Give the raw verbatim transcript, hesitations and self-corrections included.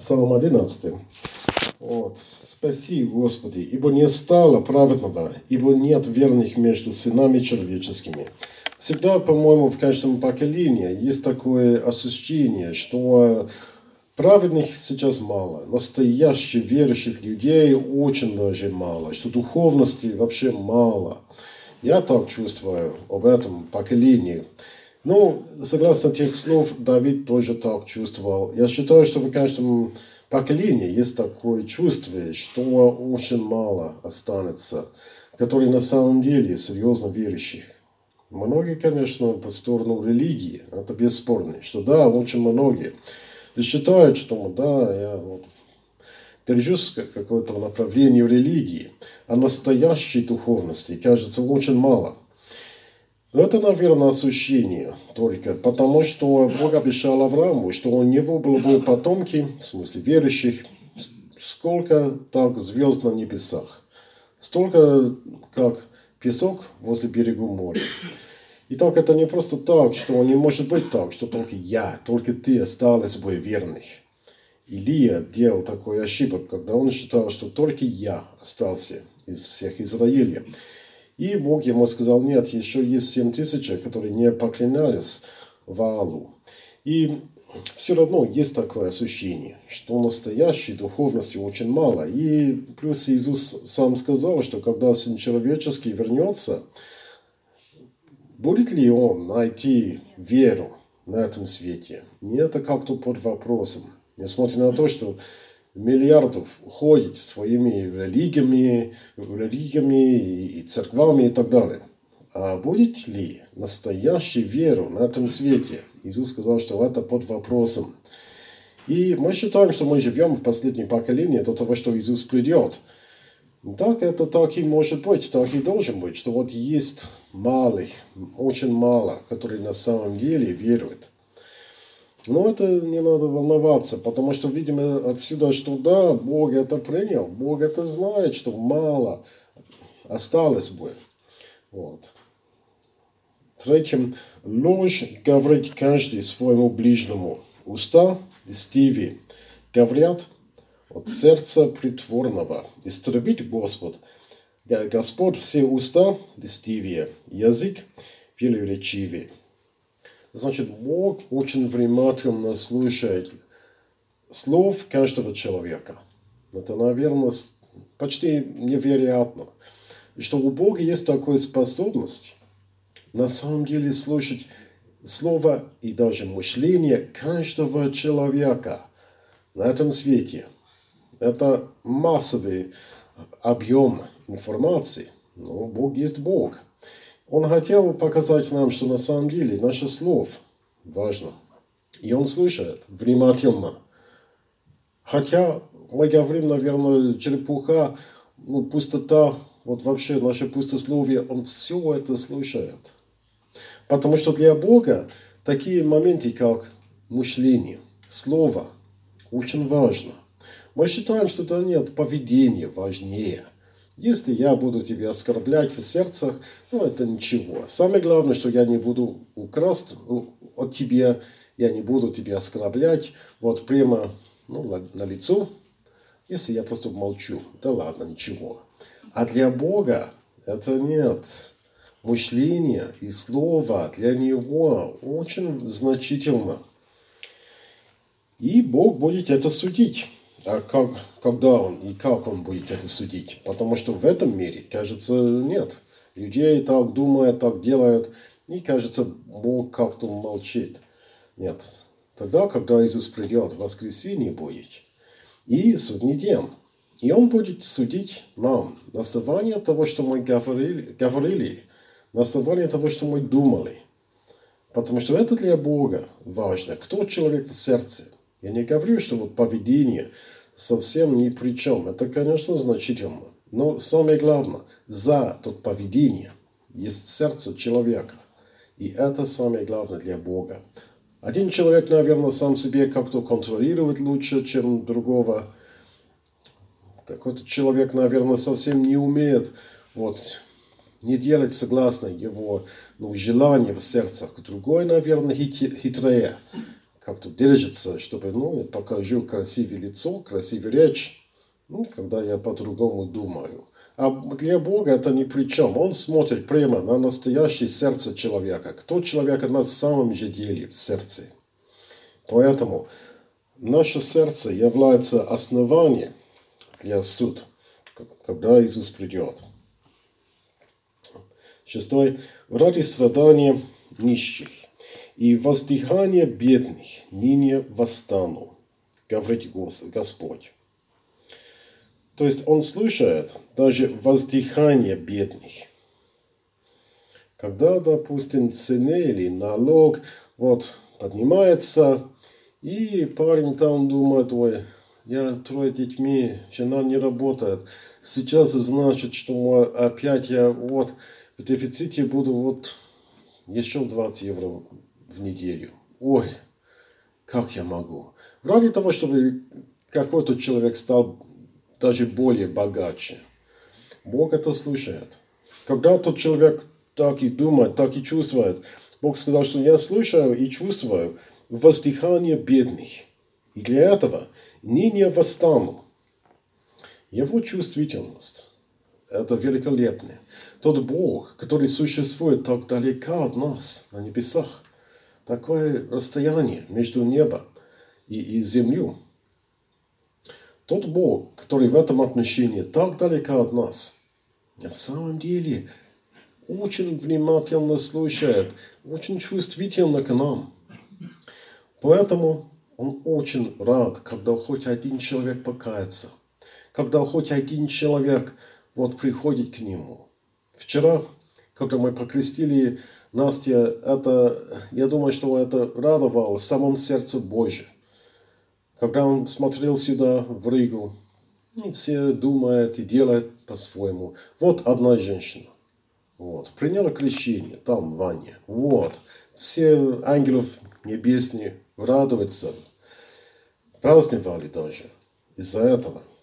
Псалом одиннадцатый. Вот. «Спаси, Господи, ибо не стало праведного, ибо нет верных между сынами человеческими». Всегда, по-моему, в каждом поколении есть такое ощущение, что праведных сейчас мало, настоящих верующих людей очень даже мало, что духовности вообще мало. Я так чувствую об этом поколении. Ну, согласно тех слов, Давид тоже так чувствовал. Я считаю, что в каждом поколении есть такое чувство, что очень мало останется, которые на самом деле серьезно верующих. Многие, конечно, по сторону религии, это бесспорно, что да, очень многие. И считают, что да, я вот, держусь какое-то направление религии, а настоящей духовности, кажется, очень мало. Но это, наверное, ощущение только, потому что Бог обещал Аврааму, что у него были потомки, в смысле верующих, сколько так звезд на небесах, столько, как песок возле берега моря. И так это не просто так, что не может быть так, что только я, только ты остались бы верных. Илия делал такой ошибок, когда он считал, что только я остался из всех Израиля. И Бог ему сказал, нет, еще есть семь тысяч, которые не поклонялись Ваалу. И все равно есть такое ощущение, что настоящей духовности очень мало. И плюс Иисус сам сказал, что когда Сын Человеческий вернется, будет ли он найти веру на этом свете? Нет, это как-то под вопросом. Несмотря на то, что миллиардов уходит своими религиями, религиями и церквами и так далее. А будет ли настоящая вера на этом свете? Иисус сказал, что это под вопросом. И мы считаем, что мы живем в последнем поколении до того, что Иисус придет. Так это так и может быть, так и должен быть, что вот есть малых, очень мало, которые на самом деле веруют. Но это не надо волноваться, потому что, видимо, отсюда, что да, Бог это принял, Бог это знает, что мало осталось бы. Вот. Третьим, ложь говорит каждый своему ближнему. Уста льстивые говорят от сердца притворного. Истребит Господь. Господь все уста льстивее, язык велеречивее. Значит, Бог очень внимательно слушает слов каждого человека. Это, наверное, почти невероятно. И что у Бога есть такая способность на самом деле слушать слово и даже мышление каждого человека на этом свете. Это массовый объем информации. Но Бог есть Бог. Он хотел показать нам, что на самом деле наше слово важно. И он слушает внимательно. Хотя мы говорим, наверное, черепуха, ну, пустота, вот вообще наше пустословие, он все это слушает. Потому что для Бога такие моменты, как мышление, слово, очень важно. Мы считаем, что да нет, поведение важнее. Если я буду тебя оскорблять в сердцах, ну это ничего. Самое главное, что я не буду украсть от тебя, я не буду тебя оскорблять вот прямо ну, на, на лицо, если я просто молчу. Да ладно, ничего. А для Бога это нет. Мышление и слово для Него очень значительно. И Бог будет это судить. А как, когда Он и как Он будет это судить? Потому что в этом мире, кажется, нет. Людей так думают, так делают. И кажется, Бог как-то молчит. Нет. Тогда, когда Иисус придет, воскресенье будет. И судный день. И Он будет судить нам на основании того, что мы говорили, говорили, на основании того, что мы думали. Потому что это для Бога важно. Кто человек в сердце? Я не говорю, что вот поведение совсем ни при чем. Это, конечно, значительно. Но самое главное, за то поведение есть сердце человека. И это самое главное для Бога. Один человек, наверное, сам себе как-то контролирует лучше, чем другого. Какой-то человек, наверное, совсем не умеет вот, не делать согласно его ну, желания в сердцах. Другой, наверное, хитрее. как-то держится, чтобы, ну, я покажу красивое лицо, красивую речь, ну, когда я по-другому думаю. А для Бога это ни при чем. Он смотрит прямо на настоящее сердце человека. Кто человек на самом же деле в сердце. Поэтому наше сердце является основанием для суда, когда Иисус придет. Шестой. Ради страдания нищих и воздыхания бедных ныне восстану, говорит Господь. То есть Он слушает даже воздыхание бедных. Когда, допустим, цена или налог вот, поднимается, и парень там думает, ой, я трое детьми, жена не работает. Сейчас значит, что опять я вот в дефиците буду вот еще двадцать евро в неделю. Ой, как я могу? Ради того, чтобы какой-то человек стал даже более богаче. Бог это слушает. Когда тот человек так и думает, так и чувствует, Бог сказал, что я слушаю и чувствую воздыхание бедных. И для этого ныне восстану. Его чувствительность – это великолепно. Тот Бог, который существует так далеко от нас, на небесах, такое расстояние между небом и, и землей. Тот Бог, который в этом отношении так далеко от нас, на самом деле очень внимательно слушает, очень чувствительно к нам. Поэтому Он очень рад, когда хоть один человек покается, когда хоть один человек вот приходит к Нему. Вчера, когда мы покрестили Настю, это, я думаю, что это радовало в самом сердце Божьем. Когда он смотрел сюда, в Ригу, и все думают и делают по-своему. Вот одна женщина. Вот, приняла крещение там, в ванне. Вот, все ангелов небесные радуются. Праздновали даже из-за этого.